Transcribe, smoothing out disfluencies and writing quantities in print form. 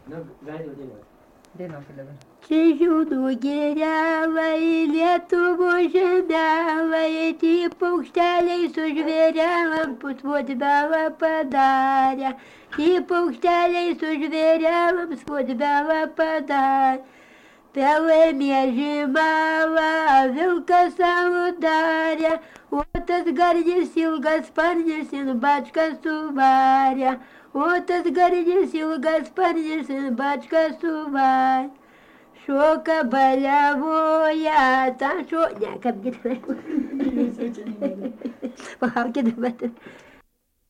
Nu, gali jau dėliot. Dainuokit dabar. Čižiūnų gėrelai, Lietuvos žemelai, tie paukšteliai su žvėrelam pusvodbelą padarė. Tie paukšteliai su žvėrelam pusvodbelą padarė. Pelėmė žymala, vilkas savo darė, o tas garnis ilgas sparnis in bačką suvarė. O tas garnis ilgas sparnis in bačką suvarė. Šoka baliavoja, ta ne, kaip girdėjau. Palaukit dabar.